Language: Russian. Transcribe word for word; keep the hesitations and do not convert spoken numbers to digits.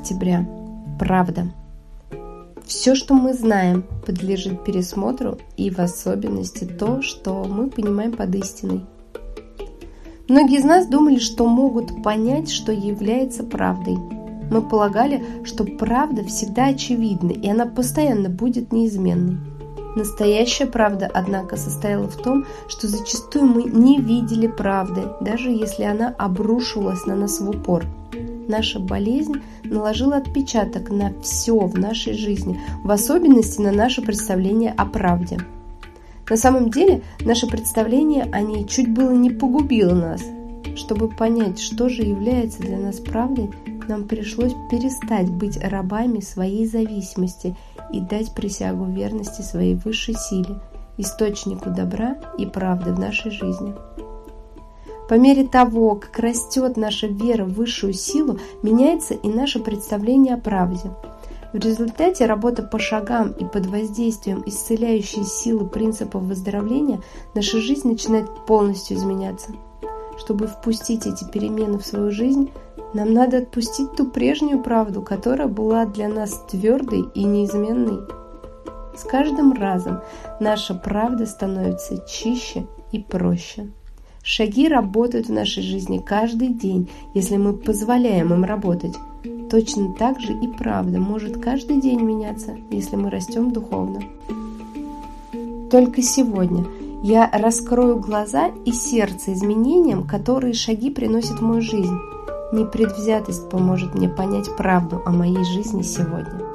октября. Правда. Все, что мы знаем, подлежит пересмотру, и в особенности то, что мы понимаем под истиной. Многие из нас думали, что могут понять, что является правдой. Мы полагали, что правда всегда очевидна, и она постоянно будет неизменной. Настоящая правда, однако, состояла в том, что зачастую мы не видели правды, даже если она обрушивалась на нас в упор. Наша болезнь наложила отпечаток на все в нашей жизни, в особенности на наше представление о правде. На самом деле, наше представление о ней чуть было не погубило нас. Чтобы понять, что же является для нас правдой, нам пришлось перестать быть рабами своей зависимости и дать присягу верности своей высшей силе, источнику добра и правды в нашей жизни. По мере того, как растет наша вера в высшую силу, меняется и наше представление о правде. В результате работы по шагам и под воздействием исцеляющей силы принципов выздоровления наша жизнь начинает полностью изменяться. Чтобы впустить эти перемены в свою жизнь, нам надо отпустить ту прежнюю правду, которая была для нас твердой и неизменной. С каждым разом наша правда становится чище и проще. Шаги работают в нашей жизни каждый день, если мы позволяем им работать. Точно так же и правда может каждый день меняться, если мы растем духовно. Только сегодня я раскрою глаза и сердце изменениям, которые шаги приносят в мою жизнь. Непредвзятость поможет мне понять правду о моей жизни сегодня.